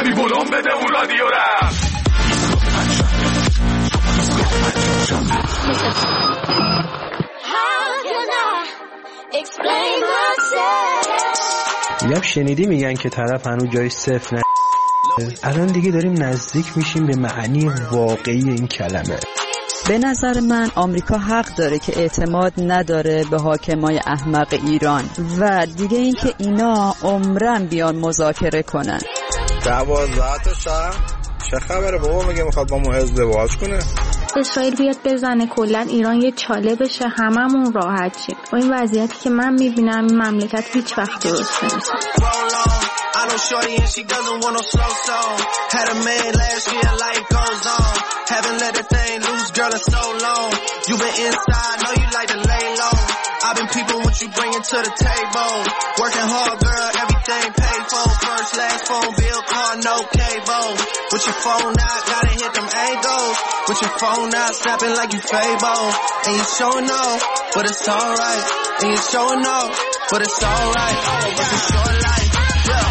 ببین بلند بده اون رادیو را. میگم شنیدی میگن که طرف هنوز جای صفر نه. الان دیگه داریم نزدیک میشیم به معنی واقعی این کلمه. به نظر من آمریکا حق داره که اعتماد نداره به حاکمای احمق ایران و دیگه این که اینا عمرن بیان مذاکره کنن. 12 تا شهر چه خبره بابا؟ میگه میخواد با ما ازدواج کنه. اسرائیل بیاد بزنه کلا ایران یه چاله بشه هممون راحت شیم. با این وضعیتی که من میبینم این مملکت هیچ وقت درست نمیشه. I know shorty and she doesn't want no slow song. Had a man last year, life goes on. Haven't let that thing loose, girl, in so long. You been inside, know you like to lay low. I've been peeping what you bringing to the table. Working hard, girl, everything paid for. First, last phone bill, car, no cable. With your phone out, gotta hit them angles. With your phone out, snapping like you Fable. And you showing off, but it's alright. And you showing off, but it's alright. It's a short life, yeah.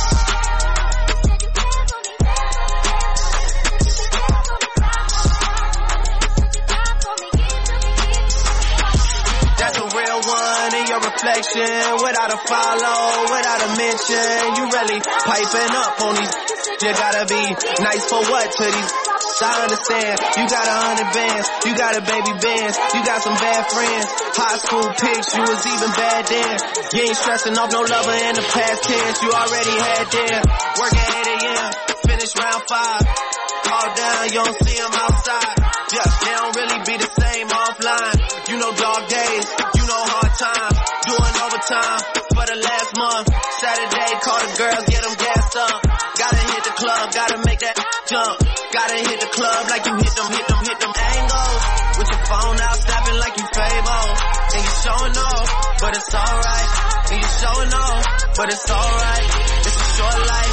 Reflection, without a follow, without a mention. You really piping up on these. You gotta be nice for what to these. I understand. You got 100 bands, you got a baby bands, you got some bad friends. High school pics, you was even bad then. You ain't stressing off no lover in the past tense. You already had them. Work at 8 a.m., finish round 5. All down, you don't see them outside. Yeah, they don't really be the same offline. You know dog days, you know hard times. Doing overtime for the last month. Saturday, call the girls, get them gassed up. Gotta hit the club, gotta make that jump. Gotta hit the club like you hit them angles. With your phone out, snapping like you Fable. And you showing off, but it's alright. And you showing off, but it's alright. It's a short life.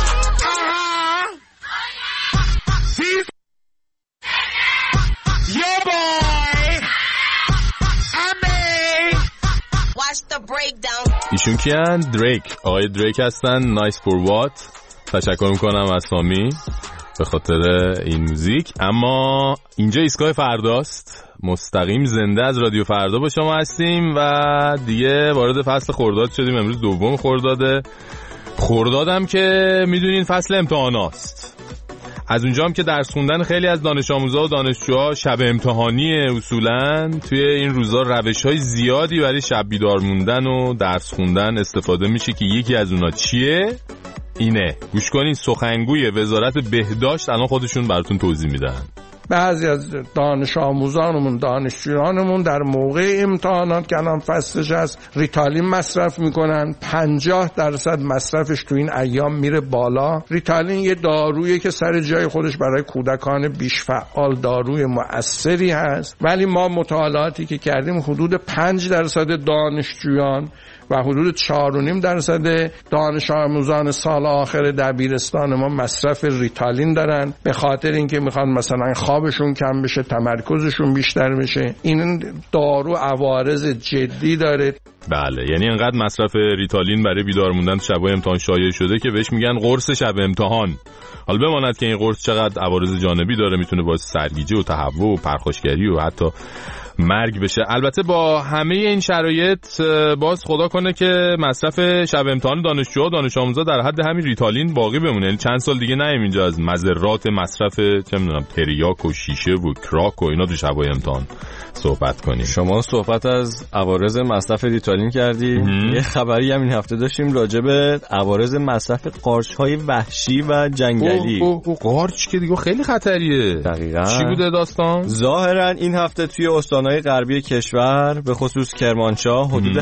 Yeah, boy. ایشون کیان؟ دریک. آقای دریک هستن. نایس فور وات. تشکر میکنم از سامی به خاطر این موزیک. اما اینجا ایستگاه فرداست، مستقیم زنده از رادیو فردا با شما هستیم و دیگه وارد فصل خرداد شدیم. امروز 2 خردادم که میدونین فصل امتحاناست. از اونجا هم که درس خوندن خیلی از دانش آموزا و دانشجوها شب امتحانیه. اصولاً توی این روزا روش‌های زیادی برای شب بیدار موندن و درس خوندن استفاده میشه که یکی از اونا چیه؟ اینه. گوش کنین، سخنگوی وزارت بهداشت الان خودشون براتون توضیح میدن. بعضی از دانش آموزانمون، دانشجویانمون در موقع امتحانات که الان فصلش هست ریتالین مصرف میکنن. 50% مصرفش تو این ایام میره بالا. ریتالین یه دارویی که سر جای خودش برای کودکان بیش فعال داروی مؤثری هست، ولی ما مطالعاتی که کردیم حدود 5% دانشجویان و حدود 4.5% دانش آموزان سال آخر دبیرستان ما مصرف ریتالین دارن، به خاطر اینکه میخوان مثلا خوابشون کم بشه، تمرکزشون بیشتر بشه. این دارو عوارض جدی داره. بله، یعنی انقدر مصرف ریتالین برای بیدار موندن شبای امتحان شایع شده که بهش میگن قرص شب امتحان. حالا بماند که این قرص چقدر عوارض جانبی داره، میتونه باعث سرگیجه و تهوع و پرخاشگری و حتی مرگ بشه. البته با همه این شرایط باز خدا کنه که مصرف شب امتحان دانشجوها و دانش آموزا در حد همین ریتالین باقی بمونه. یعنی چند سال دیگه نیم اینجا از مضرات مصرف چه میدونم تریاک و شیشه و کراک و اینا تو شبای امتحان صحبت کنیم. شما صحبت از عوارض مصرف ریتالین کردی. یه خبری هم این هفته داشتیم راجع به عوارض مصرف قارچ‌های وحشی و جنگلی. قارچ که دیگه خیلی خطریه. دقیقاً. چی بوده داستان؟ ظاهرا این هفته توی استان‌های غربی کشور به خصوص کرمانشاه حدود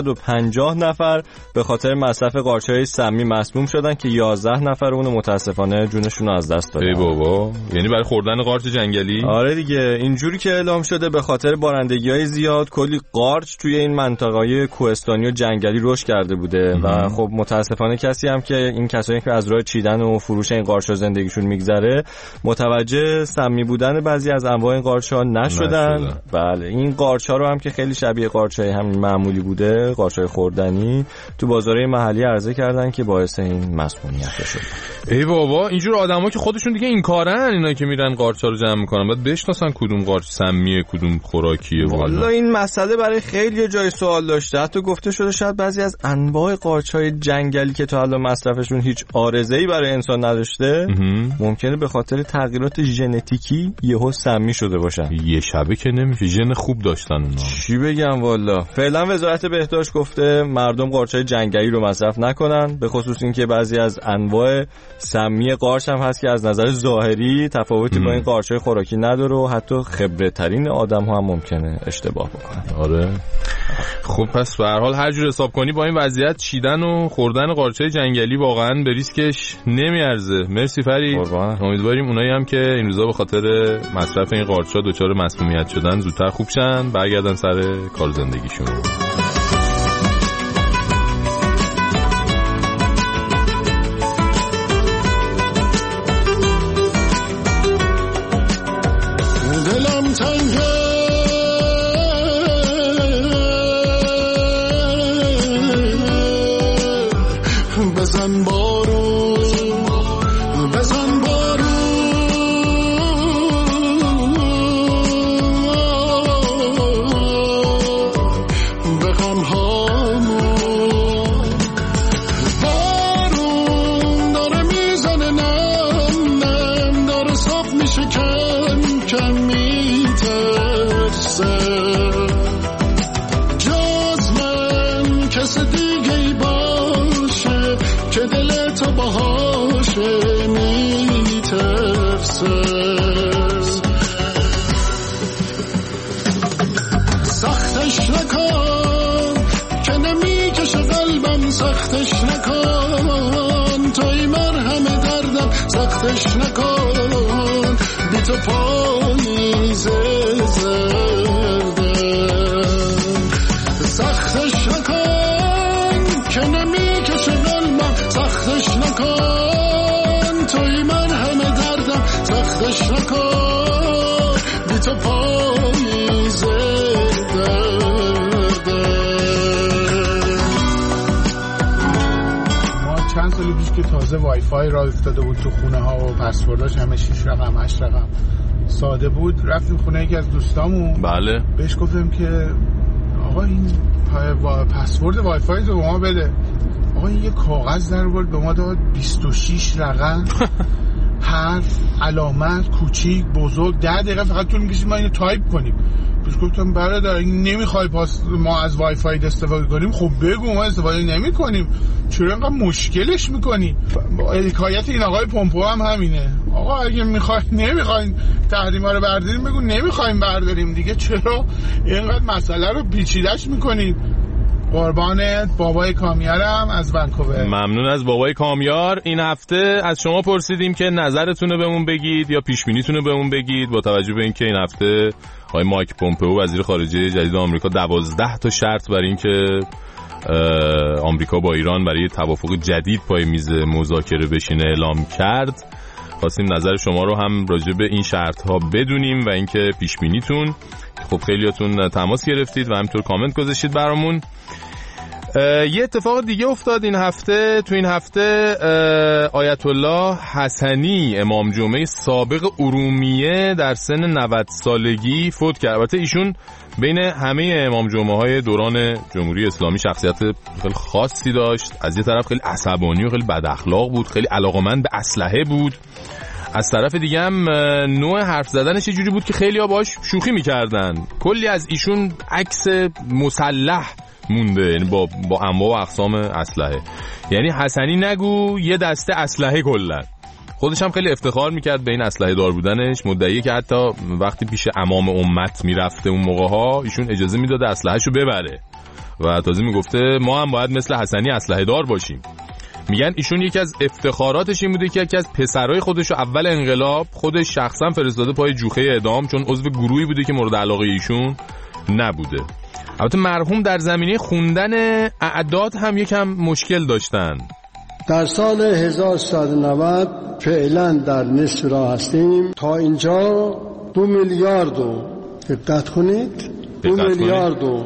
850 نفر به خاطر مصرف قارچ‌های سمی مسموم شدن که 11 نفر اون متاسفانه جونشون رو از دست دادن. ای بابا، یعنی برای خوردن قارچ جنگلی؟ آره دیگه، اینجوری که اعلام شده به خاطر بارندگی‌های زیاد کلی قارچ توی این منطقه‌های کوهستانی و جنگلی رشد کرده بوده و خب متاسفانه کسی هم که این کسایی که از راه چیدن و فروش این قارچ‌ها زندگیشون میگذره متوجه سمی بودن بعضی از انواع این قارچ‌ها نشدن و بله این قارچ‌ها رو هم که خیلی شبیه قارچ‌های همین معمولی بوده، قارچ‌های خوردنی، تو بازارهای محلی عرضه کردن که باعث این مسمومیت شد. ای بابا اینجور آدما که خودشون دیگه این کارن، اینا که میرن قارچ‌ها رو جمع میکنن بعد بشناسن کدوم قارچ سمیه کدوم خوراکیه. والا این مسئله برای خیلی جای سوال داشته. حتی گفته شده شاید بعضی از انواع قارچ‌های جنگلی که تا الان مصرفشون هیچ عارضه‌ای برای انسان نداشته ممکنه به خاطر تغییرات ژنتیکی یهو سمی شده باشن. یه شبه که نمیشه، ژن خوب داشتن اونا. چی بگم والا. فعلا وزارت بهداشت گفته مردم قارچ‌های جنگلی رو مصرف نکنن، به خصوص اینکه بعضی از انواع سمی قارچ هم هست که از نظر ظاهری تفاوتی با این قارچ‌های خوراکی نداره و حتی خبره‌ترین آدم‌ها هم ممکنه اشتباه بکنن. آره. خب پس به هر حال هر جور حساب کنی با این وضعیت چیدن و خوردن قارچ‌های جنگلی واقعا به ریسکش نمیارزه. مرسی فرید. امیدواریم اونایی هم که این روزا به خاطر مصرف این قارچ‌ها دچار مسمومیت شدن زودتر خوب شن، برگردن سر کار زندگیشون. دلم تنگه بزن بارون بزن بارون به غمهامون بارون داره میزنه نم نم داره صاف میشه کم کم میترسه جز من کس دیگه ای باشه که دل تو باهاشه میترسه سختش نکن که نمیکشه قلبم سختش نکن توی مرهم دردم سختش نکن بی تو پاییزه زرده سختش نکن که نمیکشه قلبم سختش نکن توی مرهم دردم سختش نکن بی تو پاییزه چند سالی پیش که تازه وای فای راه افتاده بود تو خونه ها و پسورداش همه 6 رقم 8 رقم ساده بود، رفتیم خونه یکی از دوستامون. بله. بهش گفتم که آقا این پسورد وای فای رو به ما بده. آقا این یه کاغذ در آورد به ما داد 26 رقم حرف علامت کوچیک بزرگ 10 دقیقه فقط طول می‌کشید ما اینو تایپ کنیم. بهش گفتم برادر این نمیخوای پاس ما از وای فای استفاده کنیم خب بگو ما استفاده نمی‌کنیم چرا اینقدر مشکلش می‌کنی؟ حکایت این آقای پومپو هم همینه. آقا اگه نمیخواین تحریما رو برداریم بگو نمیخوایم برداریم دیگه، چرا اینقدر مسئله رو پیچیده‌اش می‌کنید؟ قربانت بابای کامیارم از ونکوور. ممنون از بابای کامیار. این هفته از شما پرسیدیم که نظرتون رو بهمون بگید یا پیش بینیتون رو بهمون بگید با توجه به اینکه این هفته آقای مایک پومپئو وزیر خارجه جدید آمریکا 12 تا شرط برای اینکه آمریکا با ایران برای توافق جدید پای میز مذاکره بشینه اعلام کرد. خواستیم نظر شما رو هم راجع به این شرط ها بدونیم و اینکه پیش بینیتون. خب خیلیاتون تماس گرفتید و همینطور کامنت گذاشتید برامون. یه اتفاق دیگه افتاد این هفته. تو این هفته آیت الله حسنی امام جمعه سابق ارومیه در سن 90 سالگی فوت کرد. البته ایشون بین همه امام جمعه های دوران جمهوری اسلامی شخصیت خیلی خاصی داشت. از یه طرف خیلی عصبانی و خیلی بد اخلاق بود، خیلی علاقه‌مند به اسلحه بود. از طرف دیگه هم نوع حرف زدنش یه جوری بود که خیلی‌ها باهاش شوخی می‌کردن. کلی از ایشون عکس مسلح مونده، یعنی با انواع و اقسام اسلحه. یعنی حسنی نگو یه دسته اسلحه کلا. خودش هم خیلی افتخار میکرد به این اسلحه دار بودنش. مدعیه که حتی وقتی پیش امام امت میرفته اون موقع‌ها ایشون اجازه میداده اسلحه‌شو ببره و تازه میگفته ما هم باید مثل حسنی اسلحه دار باشیم. میگن ایشون یکی از افتخاراتش این بوده که یکی از پسرای خودشو اول انقلاب خودش شخصا فرستاده پای جوخه اعدام، چون عضو گروهی بوده که مورد علاقه ایشون نبوده. البته مرحوم در زمینه خوندن اعداد هم یکم مشکل داشتن. در سال 1390 فعلا در نصف راه هستیم. تا اینجا 2 میلیارد و دقت کنید 2 میلیارد و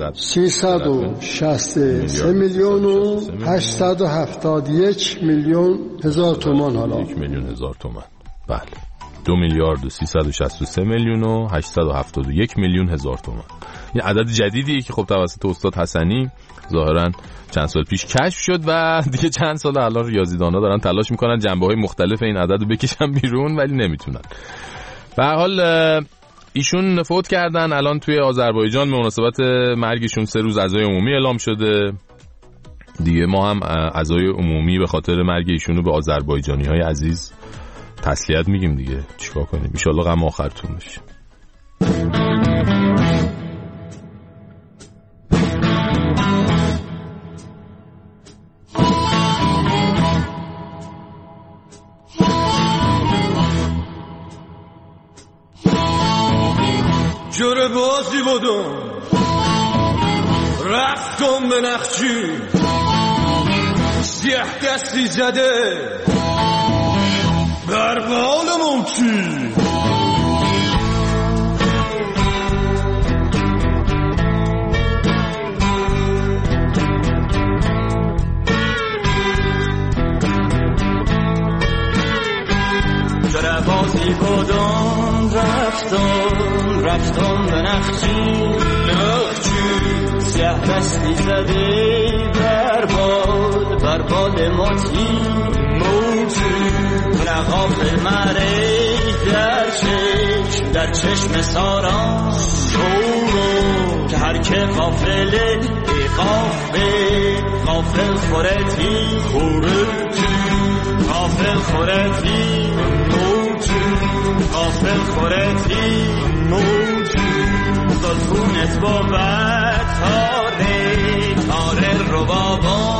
363 میلیون و 871 میلیون هزار تومان. حالا 1 میلیون هزار تومان. بله 2 میلیارد و 363 میلیون و 871 میلیون هزار تومان. این عدد جدیدیه که خب توسط استاد حسنی ظاهرا چند سال پیش کشف شد و دیگه چند سال الان ریاضیدانا دارن تلاش میکنن جنبه‌های مختلف این عدد رو بکشن بیرون ولی نمیتونن. به هر حال ایشون فوت کردن. الان توی آذربایجان به مناسبت مرگشون 3 روز عزای عمومی اعلام شده دیگه. ما هم عزای عمومی به خاطر مرگ ایشونو به آذربایجانی‌های عزیز تسلیت میگیم دیگه. چیکار کنیم؟ ان شاءالله غم آخرتون بشه. جوره بازی بودم رفتم به نخچی سیه دستی زده بر بالمون چی جوره بازی بودم رفتم به نخچی سیه دستی زده بر باد موتی نه غافل مره در چشم ساران که هر که غافله غافل خورتی غافل خورتی غافل خورتی زلفونت با تاره رو بابا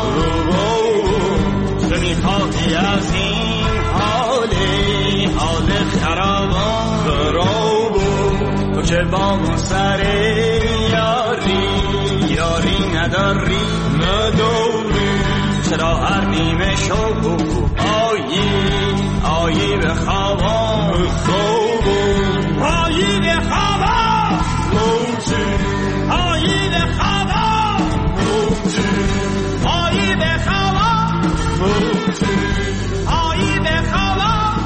تو میخواهی از این حال خرابان تو که با من سر یاری نداری چرا هر نیمه شب آیی به خوابان آیی به خوابان آیی به خوابان آیی به خوابان آیی به خوابان.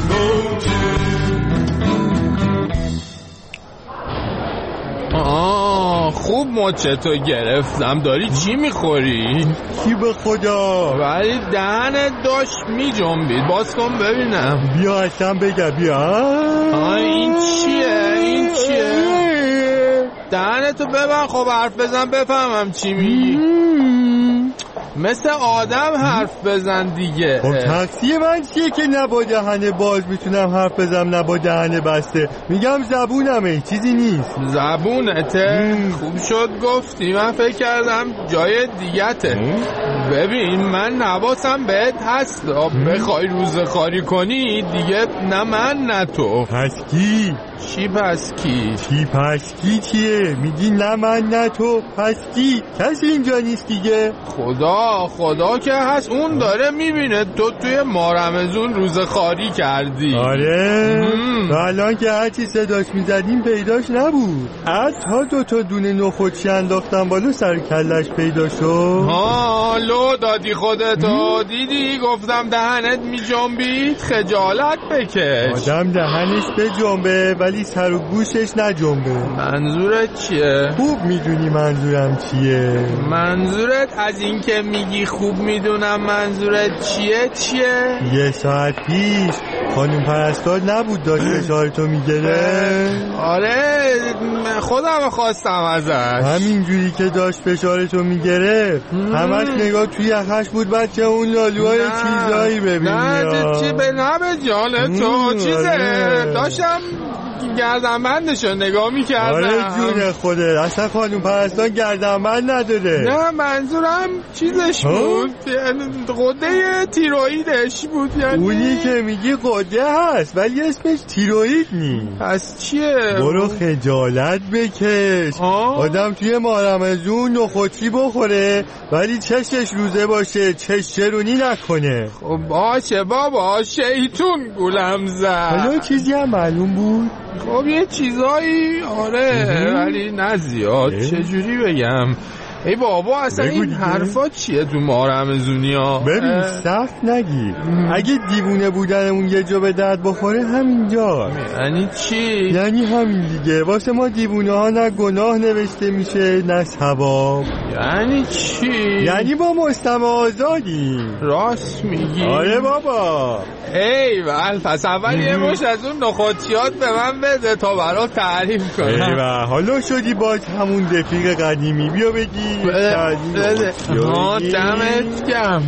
خوب مچتو گرفتم. داری چی میخوری؟ کی به خدا؟ ولی دهنت داشت میجنبید. باز کن ببینم. بیا اصلا بگه بیا. این چیه؟ دهنتو ببن خب حرف بزن بفهمم چی میگی. مثل آدم حرف بزن دیگه. خب تقصیر من چیه که نبا دهنه باز میتونم حرف بزنم نبا دهنه بسته؟ میگم زبونمه چیزی نیست. زبونته؟ خوب شد گفتی. من فکر کردم جای دیگته. ببین من نواسم بهت هست. بخوای روزه خاری کنی دیگه نه من نه تو. پس کی؟ چی پس کی؟ پس کی چیه؟ میگی نه من نه تو. پس کی؟ کسی اینجا نیست دیگه. خدا که هست. اون داره میبینه تو توی مارمزون روزه خاری کردی. آره و الان که هرچی صداش میزدیم پیداش نبود. حتی 2 دونه نخودچی انداختم بالا سر کلش پیدا شد. لو دادی خودتو. دیدی گفتم دهنت میجنبید. خجالت بکش. آدم دهنش بجنبه ولی سر و گوشش نجنبه. منظورت چیه؟ خوب میدونی منظورم چیه. منظورت از این که میگی خوب میدونم منظورت چیه؟ 1 ساعت پیش خانم پرستار نبود داشت فشارتو میگره؟ آره خودم خواستم ازش. همینجوری که داشت فشارتو میگره همش نگاه توی یخش بود. بچه اون لالوهای چیزایی ببینی. نه به جان تو چیزه. داشتم گردنبندشو نگاه میکردم. آره جون خوده. اصلا خانم پرستان گردنبند نداره. نه منظورم چیزش بود. قده تیروئیدش بود. یعنی اونی که میگی قده هست ولی اسمش تیروئید نیست. پس چیه؟ برو خجالت بکش. آدم توی مارمزون نخودچی بخوره ولی چشش روزه باشه چش چرونی نکنه. خب باشه بابا شیطون گولم زد. حالا چیزی هم معلوم بود خب یه چیزایی آره ولی نه زیاد. چجوری بگم ای بابا اصلا این حرفا چیه تو ما رمزونی ها؟ ببین سخت نگیر، اگه دیوونه بودنمون یه جا به درد بخوره همینجا. یعنی چی؟ یعنی همین دیگه، واسه ما دیوونه ها نه گناه نوشته میشه نه ثواب. یعنی چی؟ یعنی با مستمع آزادیم. راست میگی؟ آره بابا. ایول پس اول یه مش از اون نخودیات به من بده تا برات تعریف کنم. ایول حالا شدی باز همون رفیق قدیمی، بیا بگی. بده دمت گرم.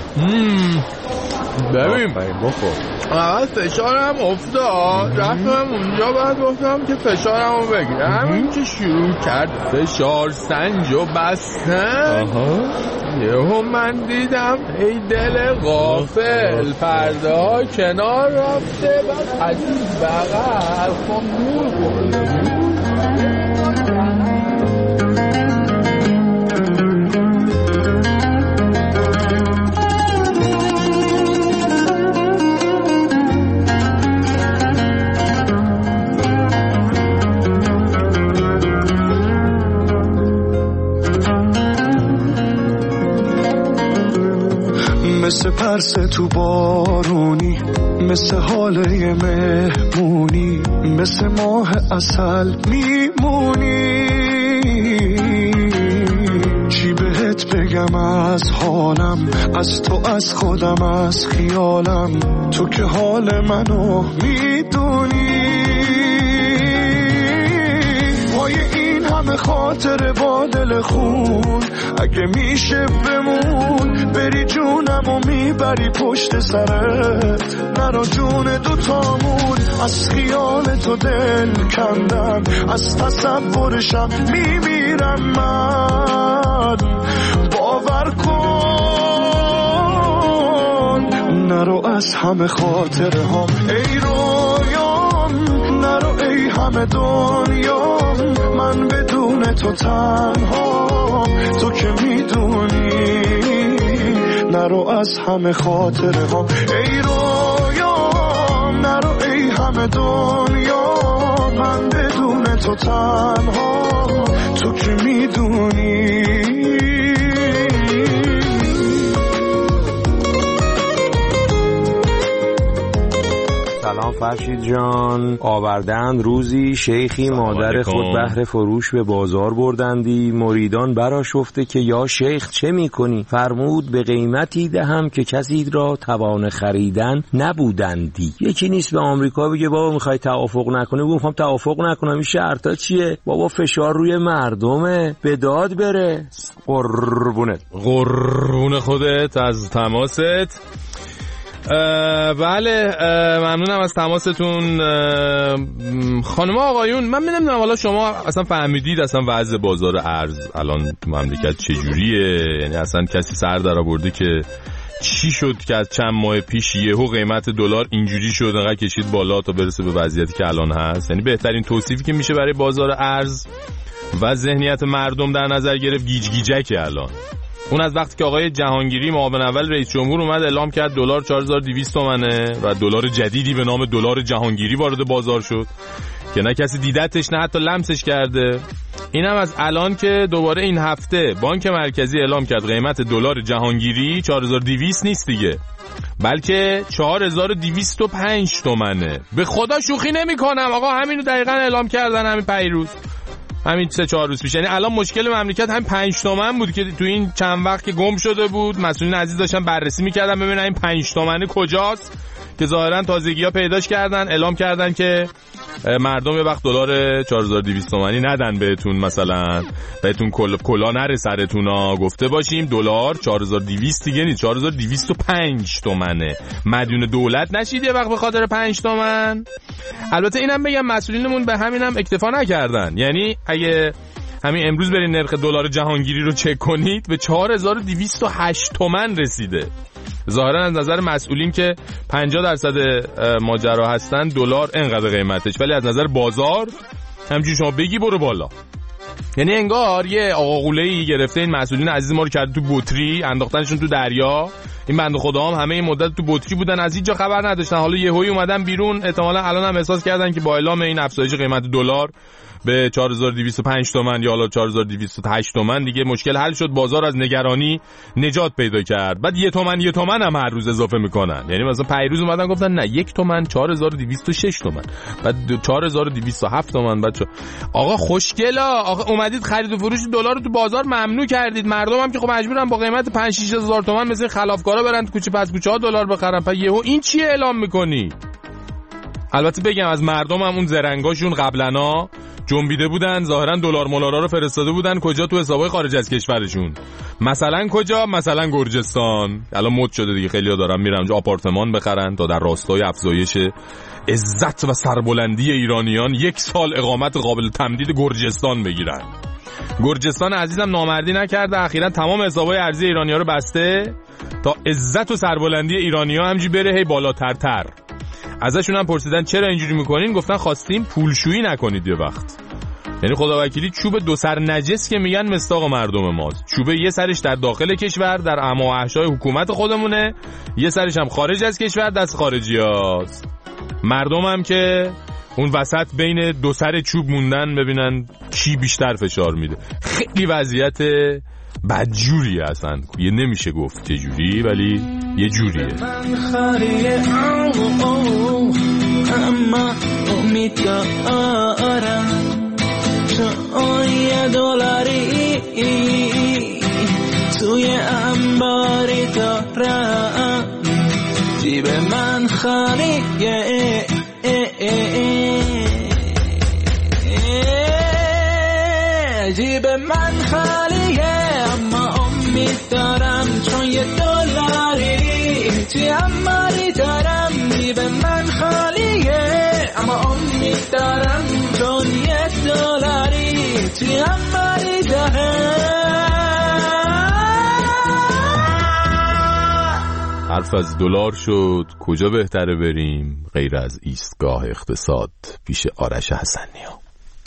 ببین اول فشارم افتاد، رفتم اونجا بعد گفتم که فشارمو بگیره. همین که شروع کرد فشار سنجو بستن یهو من دیدم ای دل غافل پرده ها کنار رفته بعد از این بغل خب نور خورده. مثل پرسه تو بارونی، مثل حاله مهمونی، مثل ماه عسل میمونی. چی بهت بگم از حالم، از تو، از خودم، از خیالم، تو که حال منو میدونی. وای این همه خاطر با دل خون، اگه میشه بمون بری جونمو میبری پشت سرت، نرا جون دوتامون. از خیال تو دل کندم، از تصورشم میمیرم من. باور کن نرو از همه خاطره هم ای رویام، نرو ای همه دنیام، من بدون تو تنها، تو که میدونی. نرو از همه خاطره ها ای رویام، نرو ای همه دنیا، من بدون تو تنها، تو که میدونی. سلام فرشید جان. آوردند روزی شیخی مادر خود بهر فروش به بازار بردندی، مریدان برآشفته که یا شیخ چه میکنی؟ فرمود به قیمتی دهم که کسی را توان خریدن نبودندی. یکی نیست به آمریکا بگه بابا میخوای توافق نکنی، بگو میخوام توافق نکنم. این شرطا چیه بابا؟ فشار روی مردمه، به داد بره. قربونت قربون خودت از تماست. بله ممنونم از تماستون خانم آقایون. من نمیدونم حالا شما اصلا فهمیدید اصلا وضع بازار ارز الان تو مملکت چجوریه؟ یعنی اصلا کسی سر در آورده که چی شد که از چند ماه پیش یهو قیمت دلار اینجوری شد انقدر کشید بالا تا برسه به وضعیتی که الان هست؟ یعنی بهترین توصیفی که میشه برای بازار ارز و ذهنیت مردم در نظر گرفت گیج گیجکه الان. اون از وقتی که آقای جهانگیری معاون اول رئیس جمهور اومد اعلام کرد دلار 4200 تومنه و دلار جدیدی به نام دلار جهانگیری وارد بازار شد که نه کسی دیدتش نه حتی لمسش کرده. اینم از الان که دوباره این هفته بانک مرکزی اعلام کرد قیمت دلار جهانگیری 4200 نیست دیگه، بلکه 4205 تومنه. به خدا شوخی نمی کنم آقا، همینو دقیقاً اعلام کردن همین پیروز، همین 3-4 روز پیش. یعنی الان مشکل مملکت همین 5 تومن بود که تو این چند وقت که گم شده بود مسئولین عزیز داشتن بررسی میکردن ببینن این 5 تومن کجاست، که ظاهرا تازگی‌ها پیداش کردن، اعلام کردن که مردم یه وقت دلار 4200 تومانی ندن بهتون، مثلا بهتون کلا نره سرتونا، گفته باشیم دلار 4200 دیگه نیست 4205 تومنه. مدیون دولت نشید یه وقت به خاطر 5 تومن. البته اینم بگم مسئولینمون به همینم اکتفا نکردن، یعنی اگه همین امروز برین نرخ دلار جهانگیری رو چک کنید به 4208 تومن رسیده. ظاهرا از نظر مسئولین که 50% ماجرا هستن دلار انقدر قیمتش، ولی از نظر بازار همچنین شما بگی برو بالا. یعنی انگار یه آقاقوله‌ای گرفته این مسئولین عزیز ما رو کرده تو بطری، انداختنشون تو دریا، این بنده خدا هم همه این مدت تو بطری بودن، از هیچ جا خبر نداشتن. حالا یهویی اومدن بیرون، احتمالاً الان هم احساس کردن که با اعلام این افزایش قیمت دلار به 4205 تومان یا حالا 4208 تومان دیگه مشکل حل شد، بازار از نگرانی نجات پیدا کرد. بعد یه تومن هم هر روز اضافه میکنن، یعنی مثلا پیروز اومدن گفتن نه 1 تومن 4206 تومان، بعد 4207 تومان. بچا آقا خوشگلا، آقا اومدید خرید و فروش دلار رو تو بازار ممنوع کردید، مردم هم که خب مجبورن با قیمت 5 6000 تومان مثل خلافکارا برن تو کوچه پس کوچه ها دلار بخرن. پس یهو این چیه اعلام میکنی؟ البته بگم از مردم هم اون زرنگاشون قبلنا جنبیده بودن، ظاهرا دلار مولارا رو فرستاده بودن کجا؟ تو حسابای خارج از کشورشون. مثلا کجا؟ مثلا گرجستان. الان مد شده دیگه، خیلی‌ها دارن میرن اونجا آپارتمان بخرن تا در راستای افزایش عزت و سربلندی ایرانیان 1 سال اقامت قابل تمدید گرجستان بگیرن. گرجستان عزیزم نامردی نکرده، اخیراً تمام حسابای ارزی ایرانی‌ها رو بسته تا عزت و سربلندی ایرانی‌ها همینجوری بره هی بالاترتر. ازشون هم پرسیدن چرا اینجوری میکنین؟ گفتن خواستیم پولشویی نکنید. یه وقت یعنی خداوکیلی چوب دو سر نجس که میگن مصداق مردم ماست. چوب یه سرش در داخل کشور در اما و احشای حکومت خودمونه، یه سرش هم خارج از کشور دست خارجی هاست. مردم هم که اون وسط بین دو سر چوب موندن ببینن کی بیشتر فشار میده. خیلی وضعیت بدجوریه، اصلا یه نمیشه گفت چه جوری ولی یه جوریه. من خاریه اما امید دارم چون یه دلاری توی انباری دارم جیب من خالیه جیب من خالیه اما امید دارم چون یه دلاری توی انباری دارم جیب من خالیه اما امید دارم چون یه دلاری توی انباری دارم. حرف از دلار شد، کجا بهتره بریم غیر از ایستگاه اقتصاد پیش آرش حسنی‌ها.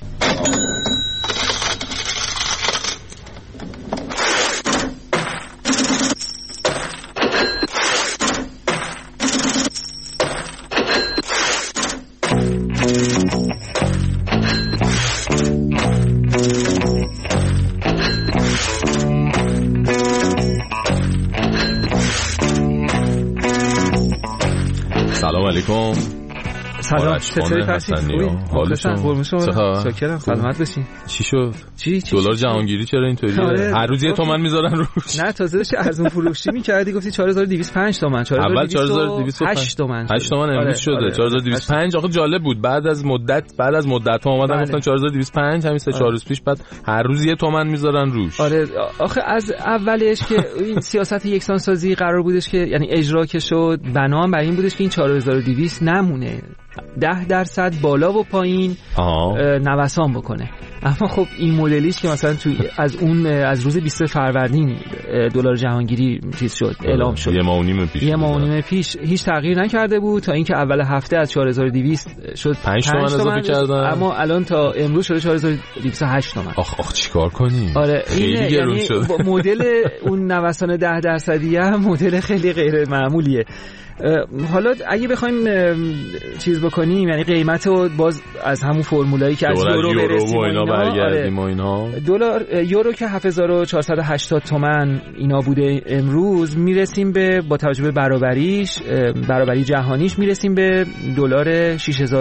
سلام علیکم. سلام، چطوری فرشید؟ حالتون؟ شاکرم، سلامت باشین. چی شد؟ دلار جهانگیری چرا اینطوریه؟ هر روز یه تومن میذارن روش. نه تازه داشتی ارزون فروشی می‌کردی گفتی 4205 تومن، 4208 تومن. 8 تومن امروز شده 4205. آخه جالب بود، بعد از مدت ها اومدن گفتن 4225 همین 3-4 روز پیش، بعد هر روز یه تومن میذارن روش. آره آخه از اولش که این سیاست یکسان سازی قرار بودش که یعنی اجرا که شد، بنا بر این بودش که این 4200 نمونه، 10% بالا و پایین نوسان بکنه. اما خب این مدلیش که مثلا تو از روز 20 فروردین دلار جهانگیری چیز شد، اعلام شد، یه ماه و نیم پیش هیچ تغییر نکرده بود تا اینکه اول هفته از 4200 شد 5 تومن اضافه کردن، اما الان تا امروز شده 4208 تومن. آخ چیکار کنیم؟ آره خیلی گرون شد. مدل اون نوسان 10% هم مدل خیلی غیر معمولیه. حالا اگه بخوایم چیز بکنیم یعنی قیمت رو باز از همون فرمولایی که از یورو برسیم و اینا برگردیم و اینها، دلار یورو که 7480 تومن اینا بوده امروز، میرسیم به با توجه به برابری جهانیش میرسیم به دلار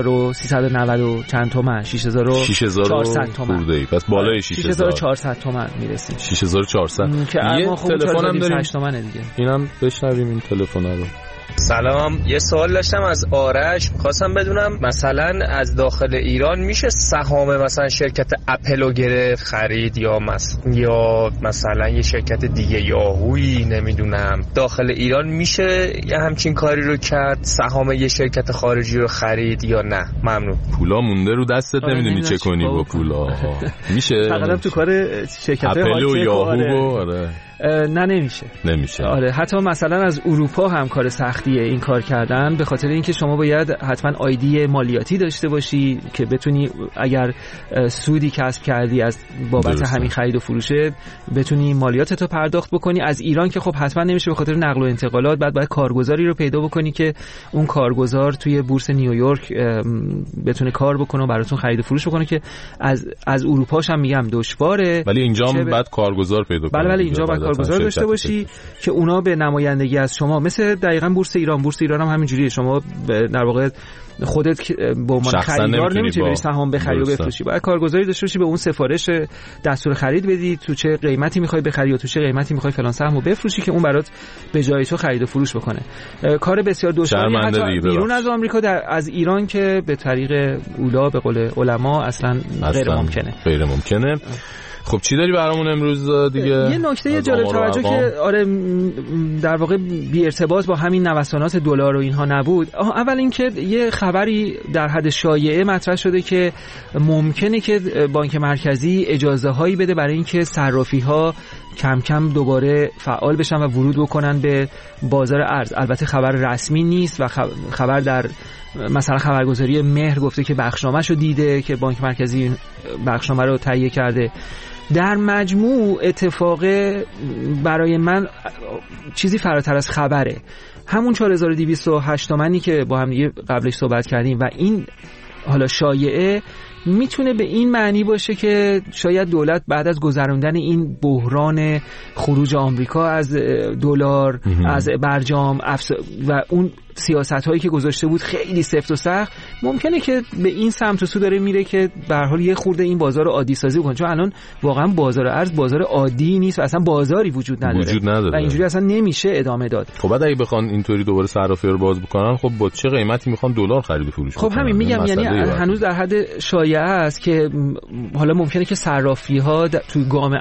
6390 چند تومن، 6400 تومن. پس بالای 6400 تومن میرسیم. 6400 که اما خب تلفنم داریم 8 تومنه دیگه. اینم بشنویم این تلفنا رو. سلام، یه سوال داشتم از آرش، خواستم بدونم مثلا از داخل ایران میشه سهام مثلا شرکت اپل رو گرفت خرید یا مثلا یه شرکت دیگه یاهویی، نمیدونم داخل ایران میشه یه همچین کاری رو کرد، سهام یه شرکت خارجی رو خرید یا نه؟ ممنون. پولا مونده رو دستت، نمیدونی چه کنی با پولا. میشه فقط تو کار شرکت اپل و یاهو. آره نه نمیشه. آره حتی مثلا از اروپا هم کار سختیه این کار کردن، به خاطر اینکه شما باید حتما آیدی مالیاتی داشته باشی که بتونی اگر سودی کسب کردی از بابت همین خرید و فروشه بتونی مالیاتتو پرداخت بکنی. از ایران که خب حتما نمیشه به خاطر نقل و انتقالات، باید کارگزاری رو پیدا بکنی که اون کارگزار توی بورس نیویورک بتونه کار بکنه و براتون خرید و فروش بکنه که از اروپاش هم میگم دشواره. ولی اینجا هم بعد کارگزار پیدا کنی. بله اینجا باید کارگزار داشته باشی که اونا به نمایندگی از شما، مثل دقیقاً بورس ایران هم همینجوریه، شما در واقع خودت به عنوان خریدار نمیتونی بری سهام بخری و بفروشی، باید کارگزاری داشته باشی، به اون سفارش دستور خرید بدی تو چه قیمتی میخوای بخری و تو چه قیمتی میخوای فلان سهمو بفروشی که اون برات به جای تو خرید و فروش بکنه. کار بسیار دشواری حتی بیرون از آمریکا از ایران که به طریق اولا به قول علما اصلا غیر ممکنه. خب چی داری برامون امروز دیگه؟ یه نکته جالب توجه که آره در واقع بی ارتباط با همین نوسانات دلار و اینها نبود. اول اینکه یه خبری در حد شایعه مطرح شده که ممکنه که بانک مرکزی اجازه هایی بده برای اینکه صرافی ها کم کم دوباره فعال بشن و ورود بکنن به بازار ارز. البته خبر رسمی نیست و خبر در مثلا خبرگزاری مهر گفته که بخشنامه‌شو دیده که بانک مرکزی بخشنامه رو تهیه کرده. در مجموع اتفاق برای من چیزی فراتر از خبره، همون 4208 تومانی که با هم دیگه قبلش صحبت کردیم و این حالا شایعه میتونه به این معنی باشه که شاید دولت بعد از گذراندن این بحران خروج آمریکا از دلار، از برجام و اون سیاست هایی که گذاشته بود خیلی سفت و سخت، ممکنه که به این سمت و سو داره میره که به هر حال یه خورده این بازار رو عادی سازی کنه، چون الان واقعا بازار ارز بازار عادی نیست و اصلا بازاری وجود نداره و اینجوری اصلا نمیشه ادامه داد. خب بعد اگه بخوان اینطوری دوباره صرافی رو باز بکنن، خب با چه قیمتی میخوان دلار خرید و فروش کنن؟ خب همین میگم، یعنی هنوز در حد شایعه است که حالا ممکنه که صرافی ها توی گام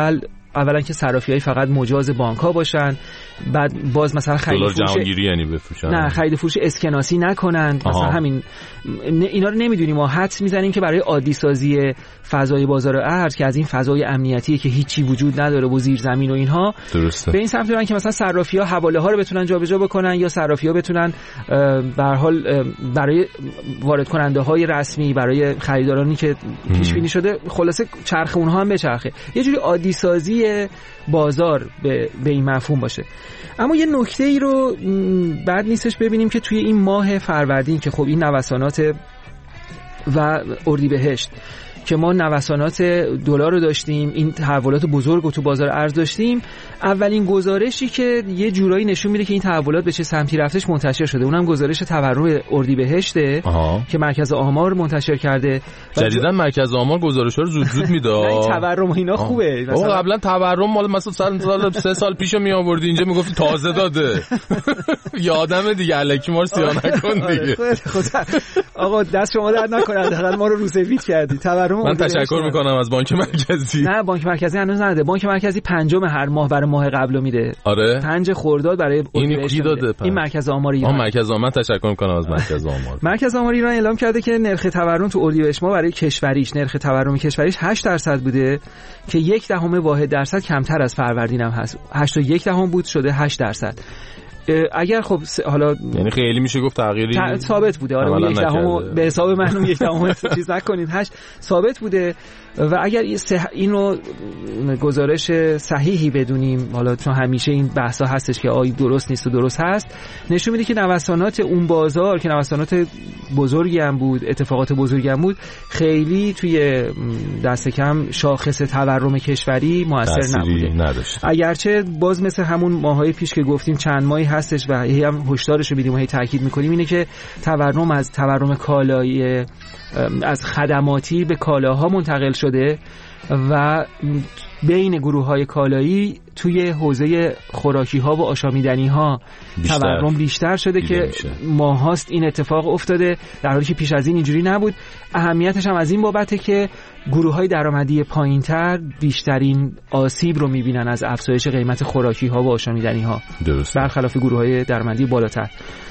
اولا که صرافی‌های فقط مجاز بانک‌ها باشن، بعد باز مثلا خرید فروش جهانگیری یعنی بفروشن، نه خرید فروش اسکناسی نکنند. مثلا همین اینا رو نمیدونیم، ما حدس میزنیم که برای عادی سازی فضای بازار ارز که از این فضای امنیتی که هیچی وجود نداره و زیر زمین و اینها، درسته، به این سمت برن که مثلا صرافی‌ها حواله ها رو بتونن جابجا بکنن یا صرافی‌ها بتونن به هر حال برای وارد کننده‌های رسمی، برای خریدارانی که پیش بینی شده، خلاصه چرخ اونها هم بچرخه، یه جوری عادی سازی بازار به این مفهوم باشه. اما یه نکته ای رو بعد نیستش ببینیم که توی این ماه فروردین که خب این نوسانات و اردیبهشت که ما نوسانات دلار رو داشتیم، این تحولات بزرگ رو تو بازار ارز داشتیم، اولین گزارشی که یه جورایی نشون میده که این تحولات به چه سمتی رفتش منتشر شده، اونم گزارش تورم اردیبهشته که مرکز آمار منتشر کرده. جدیداً مرکز آمار گزارش‌ها رو زود میداد. این تورم اینا خوبه، مثلا قبلا تورم مال مثلا سال 3 سال پیشو میآوردی اینجا میگفتی تازه داده. یادم دیگه الکی ما رو سیاه نکن دیگه. آقا دست شما درد نکنه، حداقل ما رو روسفید کردی. من تشکر میکنم از بانک مرکزی. نه بانک مرکزی هنوز نده، بانک مرکزی پنجم هر ماه برای ماه قبلو میده. آره 5 خرداد برای این کی داده؟ این مرکز آمار ایران. مرکز آمار، تشکر میکنم از مرکز آمار. مرکز آمار ایران اعلام کرده که نرخ تورم تو اردیبهشت ماه برای کشوریش، نرخ تورم کشوریش 8% بوده که 0.1% کمتر از فروردین هم هست. 8.1 بود شده 8%. اگر خب حالا یعنی خیلی میشه گفت تغییری ثابت بوده، آره 1 به حساب من 1 چیز نکنید، 8 ثابت بوده. و اگر اینو گزارش صحیحی بدونیم، حالا چون همیشه این بحثا هستش که آیا درست نیست و درست هست، نشون میده که نوسانات اون بازار که نوسانات بزرگی هم بود، اتفاقات بزرگی هم بود، خیلی توی دست کم شاخص تورم کشوری موثر نبوده. اگرچه باز مثل همون ماهای پیش که گفتیم چند ماهی هستش و هم هشدارش رو میدیم و هی تاکید میکنیم، اینه که تورم از تورم کالایی، از خدماتی به کالاها منتقل شده و بین گروه‌های کالایی توی حوزه خوراکی‌ها و آشامیدنی‌ها تورم بیشتر شده که ماهاست این اتفاق افتاده، در حالی که پیش از این اینجوری نبود. اهمیتش هم از این بابته که گروه‌های درآمدی پایین‌تر بیشترین آسیب رو می‌بینن از افزایش قیمت خوراکی‌ها و آشامیدنی‌ها، برخلاف گروه‌های درآمدی بالاتر.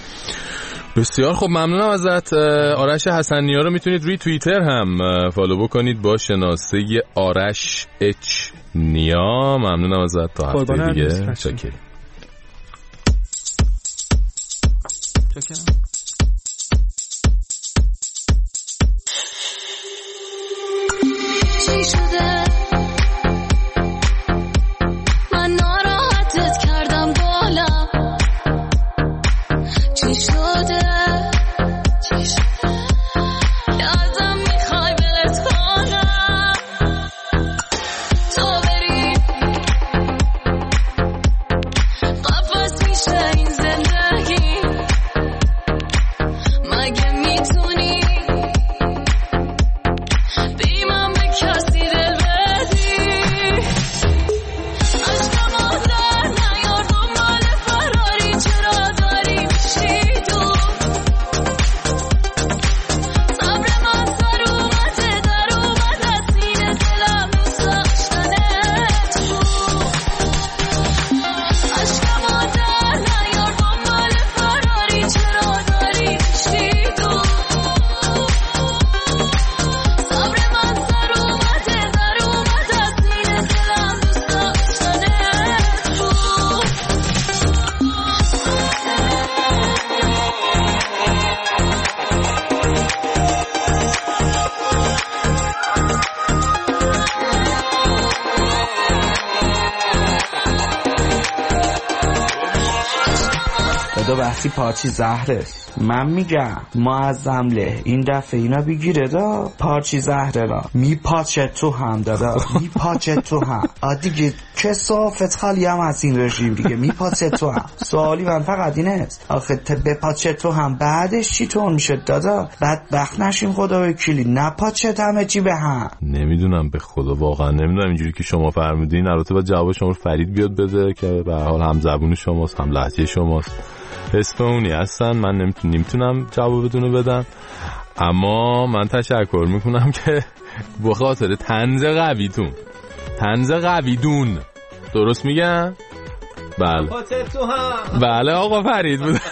بسیار خب، ممنونم ازت. آرش حسنی‌ها رو میتونید روی توییتر هم فالو بکنید با شناسه آرش اچ نیا ممنونم ازت، تا هفته دیگه. چاکریم. چی شده من ناراحتت کردم بالا، چی شده یادم میخوای بلت کنم تو بری قفص میشه این زندگی، مگه میتونی بی من به کسی دل بدی؟ عشقم آدر نیار دنبال فراری، چرا داری میشی دور؟ صبر من سر اومده در اومد از سینه، دلم دوست داشتنت بود. عشقم آدر نیار دنبال فراری، چرا داری میشی دور؟ صبر من سر اومده در اومد از سینه، دلم دوست داشتنت بود. خدا بحثی پارچی زهرست. من میگم معظم له این دفعه اینا بگیره دا پارچی زهره را میپاچه تو هم دادا، میپاچه تو هم دیگه کسافت خالی هم از این رژیم دیگه، میپاچه تو هم. سوالی من فقط این است آخه بپاچه تو هم بعدش چی طور میشه دادا؟ بدبخت نشیم خدا وکیلی، نپاچه همه چی به هم. نمیدونم به خدا واقعا نمیدونم، اینجوری که شما فرمودین البته با جواب شما فرید بیاد بده که به هر حال هم زبون شماست هم لهجه شماست، اسم اونی هستن، من نمیتونم جواب بدونه بدم. اما من تشکر میکنم که به خاطر طنز قویدون درست میگم؟ بله بله آقا فرید بود.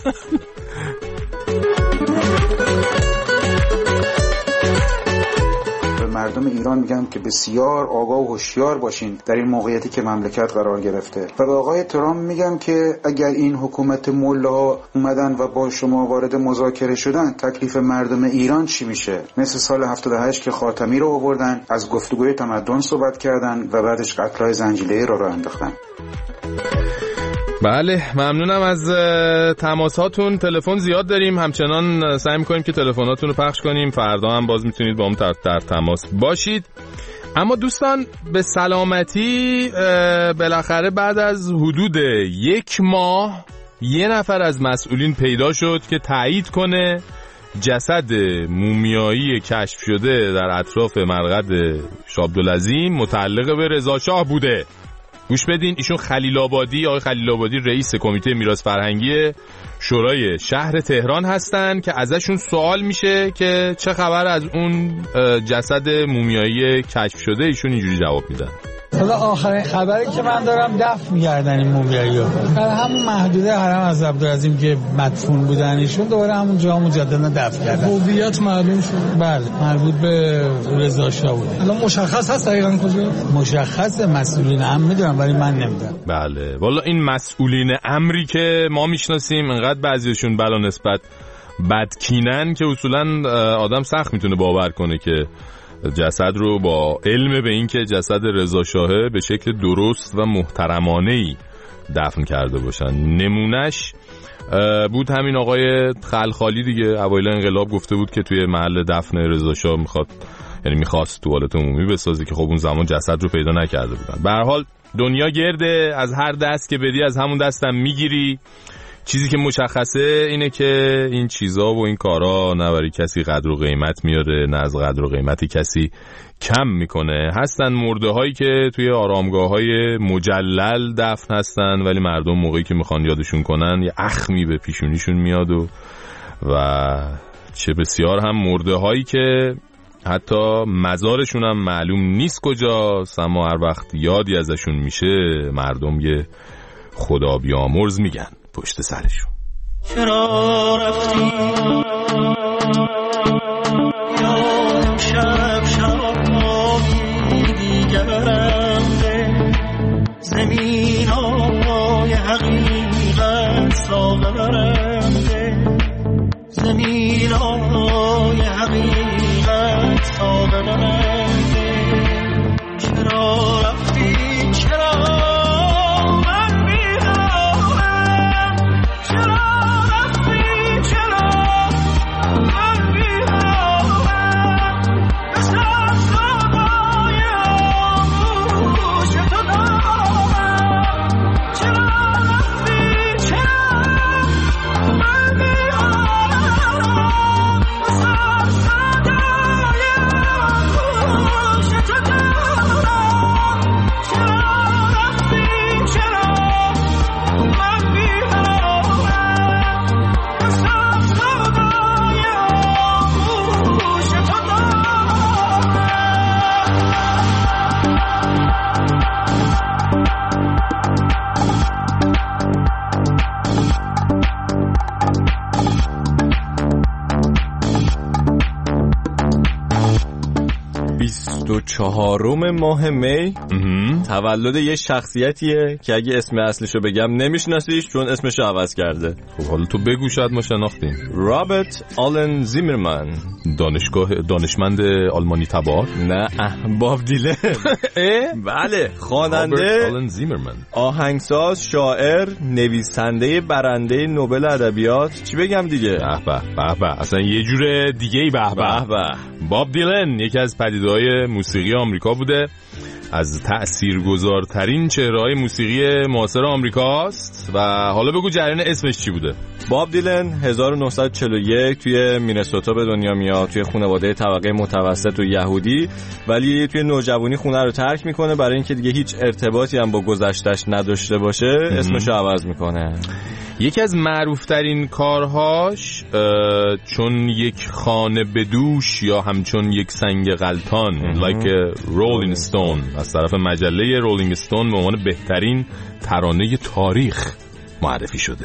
مردم ایران میگم که بسیار آگاه و هوشیار باشین در این موقعیتی که مملکت قرار گرفته و به آقای ترامپ میگم که اگر این حکومت ملاها اومدن و با شما وارد مذاکره شدن، تکلیف مردم ایران چی میشه؟ مثل سال 78 که خاتمی رو آوردن، از گفتگوی تمدن صحبت کردن و بعدش قتل‌های زنجیره‌ای رو انداختن. بله ممنونم از تماساتون. تلفن زیاد داریم، همچنان سعی میکنیم که تلفناتون رو پخش کنیم. فردا هم باز میتونید با هم در تماس باشید. اما دوستان به سلامتی، بالاخره بعد از حدود 1 ماه یه نفر از مسئولین پیدا شد که تایید کنه جسد مومیایی کشف شده در اطراف مرقد شابدالعظیم متعلق به رضا شاه بوده. گوش بدین، ایشون آقای خلیل آبادی رئیس کمیته میراث فرهنگی شورای شهر تهران هستن که ازشون سوال میشه که چه خبر از اون جسد مومیایی کشف شده. ایشون اینجوری جواب میدن: حالا آخرین خبری که من دارم دفن می‌گردن این مومیایی‌ها در همون محدوده حرم از عبدالعظیم که مدفون بودن، ایشون دوباره همون جا مجددا دفن کردن. هویت معلوم شد. بله مربوط به رضا شاه بود. الان مشخص هست دقیقاً کجا؟ مشخص، مسئولین امر میدونن ولی من نمیدونم. بله والا این مسئولین امری که ما میشناسیم انقدر بعضیشون بلا نسبت بدکینن که اصولاً آدم سخت میتونه باور کنه که جسد رو با علم به این که جسد رضا شاهه به شکل درست و محترمانه‌ای دفن کرده باشن. نمونش بود همین آقای خلخالی دیگه، اوایل انقلاب گفته بود که توی محل دفن رضا شاه میخواست توالت عمومی بسازه که خب اون زمان جسد رو پیدا نکرده بودن. به هر حال دنیا گرده، از هر دست که بدی از همون دستم میگیری. چیزی که مشخصه اینه که این چیزا و این کارا نه برای کسی قدر و قیمت میاره نه از قدر و قیمتی کسی کم میکنه. هستن مرده هایی که توی آرامگاه های مجلل دفن هستن ولی مردم موقعی که میخوان یادشون کنن یه اخمی به پیشونیشون میاد و چه بسیار هم مرده هایی که حتی مزارشون هم معلوم نیست کجاست، اما هر وقت یادی ازشون میشه مردم یه خدا بیامرز میگن پشت سرشون. چرا رفتی یادم شب دیگرم ساغرنده زمین آهای حقیقت ساغرنده چرا رفتی چرا من بیدارم چرا رفتی چرا من بیدارم مثل صدای آغوش تو دارم چرا رفتی چرا من بیدارم مثل صدای آغوش تو دارم چرا رفتی چرا من بیدارم مثل صدای آغوش تو و 24 ماه می تولد یه شخصیتیه که اگه اسم اصلیشو بگم نمیشناسیش چون اسمشو عوض کرده. خب حالا تو بگو شاید ما شناختیم. رابرت آلن زیمرمن، دانشمند آلمانی تبار. نه باب دیلن. بله، خواننده، آلن زیمرمن، آهنگساز، شاعر، نویسنده برنده نوبل ادبیات. چی بگم دیگه؟ به به، اصلا یه جور دیگه ای. به به. باب دیلن یکی از پدیده‌های موسیقی آمریکا بوده، از تأثیرگذارترین چهره‌های موسیقی معاصر آمریکاست. و حالا بگو جریان اسمش چی بوده؟ باب دیلن 1941 توی مینسوتا به دنیا میاد، توی خانواده طبقه متوسط و یهودی، ولی توی نوجوانی خونه رو ترک میکنه برای اینکه دیگه هیچ ارتباطی هم با گذشته‌اش نداشته باشه. اسمش رو عوض میکنه. یکی از معروفترین کارهاش چون یک خانه بدوش یا همچون یک سنگ غلطان like Rolling Stone از طرف مجله رولینگ استون به عنوان بهترین ترانه تاریخ معرفی شده.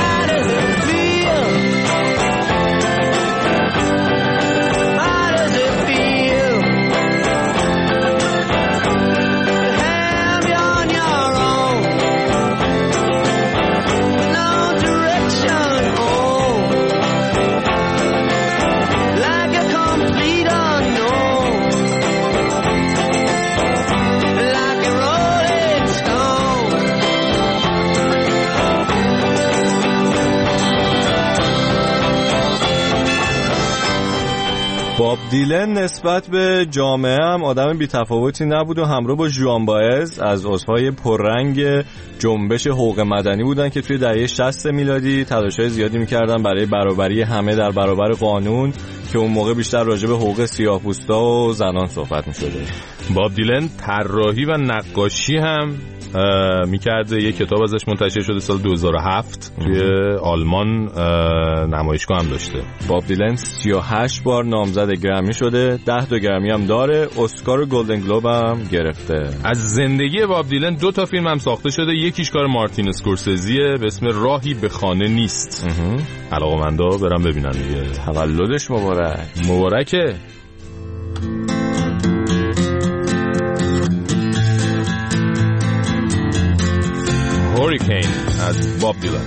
باب دیلن نسبت به جامعه هم آدم بی‌تفاوتی نبود و همراه با ژوان باز از عضوهای پررنگ جنبش حقوق مدنی بودن که توی دهه 60 میلادی تلاش‌های زیادی می‌کردن برای برابری همه در برابر قانون که اون موقع بیشتر راجع به حقوق سیاه‌پوستا و زنان صحبت می‌شده. باب دیلن طراحی و نقاشی هم میکرده. یک کتاب ازش منتشر شده سال 2007 توی آلمان، نمایشگاه هم داشته. باب دیلن 38 بار نامزد گرمی شده، 10 تا گرمی هم داره، اسکار و گلدن گلوب هم گرفته. از زندگی باب دیلن 2 تا فیلم هم ساخته شده، یکیش کار مارتین اسکورسزیه به اسم راهی به خانه نیست. علاقه‌مندا برام ببینن دیگه. تولدش مبارکه. Hurricane از باب دیلن.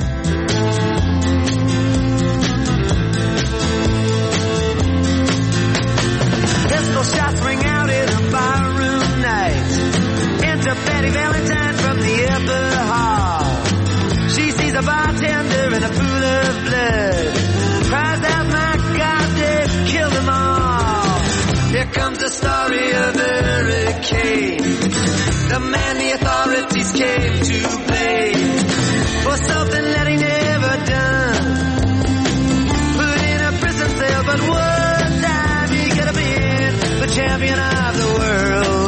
Pistol shots ring out in a barroom night. Enter Betty Valentine from the upper hall. She sees a bartender in a pool of blood. Cries out, my God, they've killed them all. Here comes the story of Hurricane, the man the authorities came to blame for something that he never done. Put in a prison cell, but one time he could have been the champion of the world.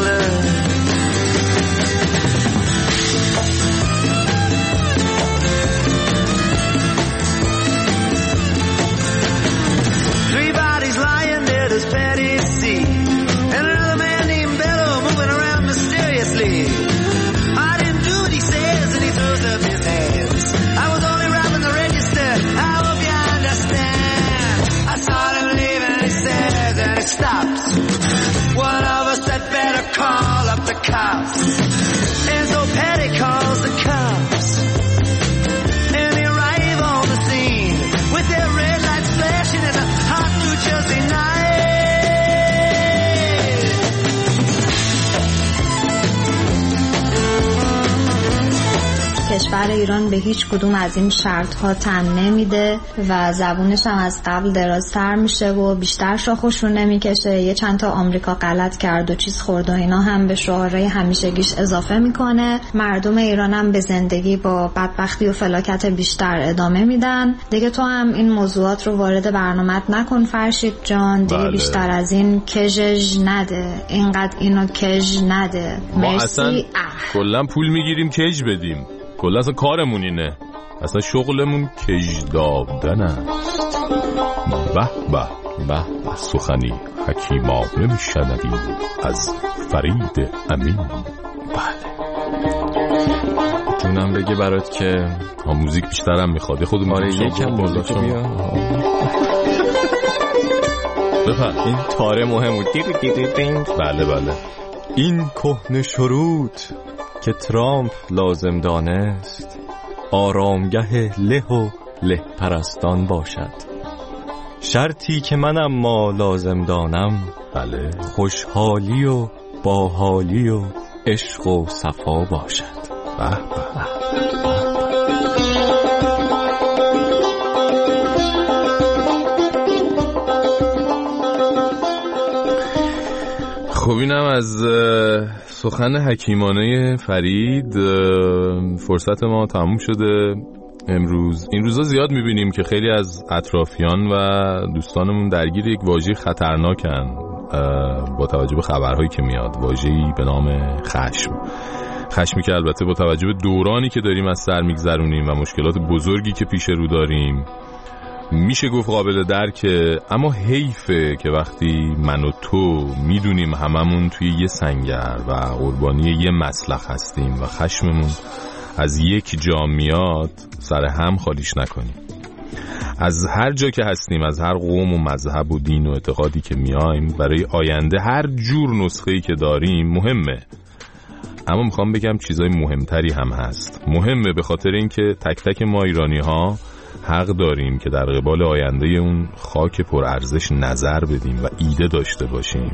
کشور ایران به هیچ کدوم از این شرط ها تن نمیده و زبونش هم از قبل درازتر میشه و بیشتر شاخش رو نمیکشه. یه چند تا آمریکا غلط کرد و چیز خورد و اینا هم به شعارهای همیشگیش اضافه میکنه. مردم ایران هم به زندگی با بدبختی و فلاکت بیشتر ادامه میدن. دیگه تو هم این موضوعات رو وارد برنامه‌ت نکن فرشید جان، دیگه بیشتر از این کژ نده، اینقدر اینو کژ نده. ما اصلا کلا پول میگیریم کژ بدیم، کلا اصلا کارمون اینه، اصلا شغلمون کژ دادن است. به به به سخنی حکیمانه میشنویم از فرید امین. بله جونم بگه برات که موزیک بیشترم میخواد خودم. آره یکم موزیک بیا. این تاره مهم بود. بله بله. این کهنه شروط که ترامپ لازم دانست، آرامگه له و له پرستان باشد. شرطی که منم ما لازم دانم، بله، خوشحالی و باحالی و عشق و صفا باشد. به به. خب اینم از سخن حکیمانه فرید. فرصت ما تموم شده امروز. این روزا زیاد میبینیم که خیلی از اطرافیان و دوستانمون درگیر یک واژه خطرناکن با توجه به خبرهایی که میاد، واژه‌ای به نام خشمی که البته با توجه به دورانی که داریم از سر میگذرونیم و مشکلات بزرگی که پیش رو داریم میشه گفت قابل درکه، اما حیفه که وقتی من و تو میدونیم هممون توی یه سنگر و قربانی یه مسلخ هستیم و خشممون از یک جا میاد سر هم خالیش نکنیم. از هر جا که هستیم، از هر قوم و مذهب و دین و اعتقادی که میایم، برای آینده هر جور نسخه‌ای که داریم مهمه. اما میخوام بگم چیزای مهمتری هم هست. مهمه به خاطر اینکه تک تک ما ایرانی ها حق داریم که در قبال آینده اون خاک پرارزش نظر بدیم و ایده داشته باشیم.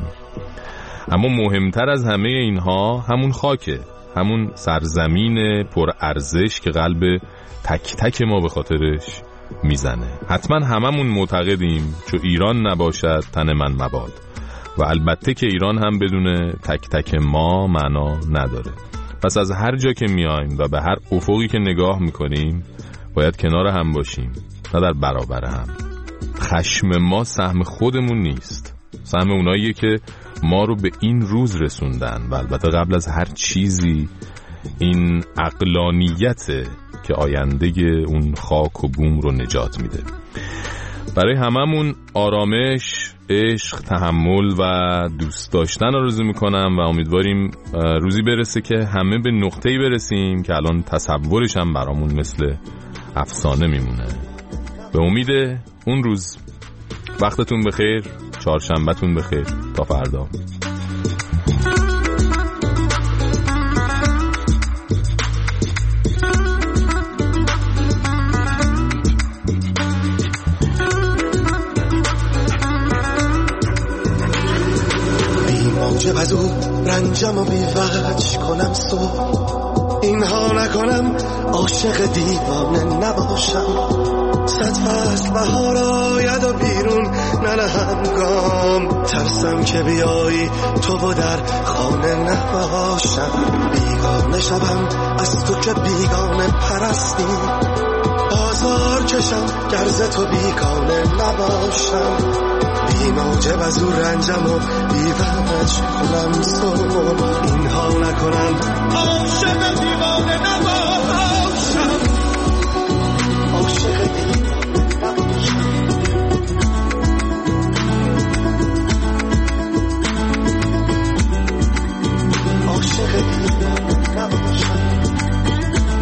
اما مهمتر از همه اینها همون خاکه، همون سرزمین پرارزش که قلب تک تک ما به خاطرش میزنه. حتما هممون معتقدیم چو ایران نباشد تن من مباد، و البته که ایران هم بدون تک تک ما معنا نداره. پس از هر جا که میایم و به هر افقی که نگاه میکنیم باید کنار هم باشیم، نه در برابر هم. خشم ما سهم خودمون نیست، سهم اوناییه که ما رو به این روز رسوندن، و البته قبل از هر چیزی این عقلانیته که آینده اون خاک و بوم رو نجات میده. برای هممون آرامش، عشق، تحمل و دوست داشتن آرزو میکنم و امیدواریم روزی برسه که همه به نقطه‌ای برسیم که الان تصورش هم برامون مثل افسانه میمونه. به امید اون روز. وقتتون بخیر، چهارشنبهتون بخیر، تا فردا. موجب از او رنجم و بیوج کنم صبح، اینها نکنم عاشق دیوانه نباشم. صد فصل بهار آید و بیرون ننهم گام، ترسم که بیایی تو و در خانه نباشم. بیگانه شدم از تو که بیگانه پرستی، آزار کشم گرز تو بیگانه نباشم. بی موجب از او رنجم و بیوج کنم صبح، اینها نکنم عاشق دیوانه نباشم. عاشق دیوانه نباشم. عاشق دیوانه نباشم.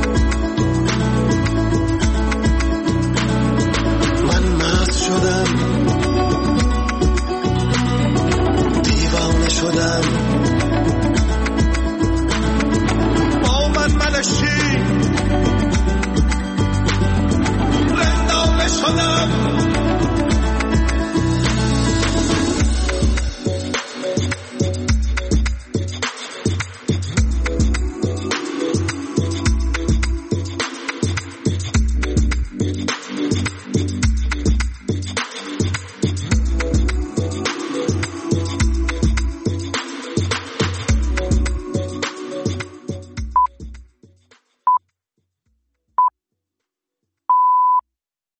من مست شدم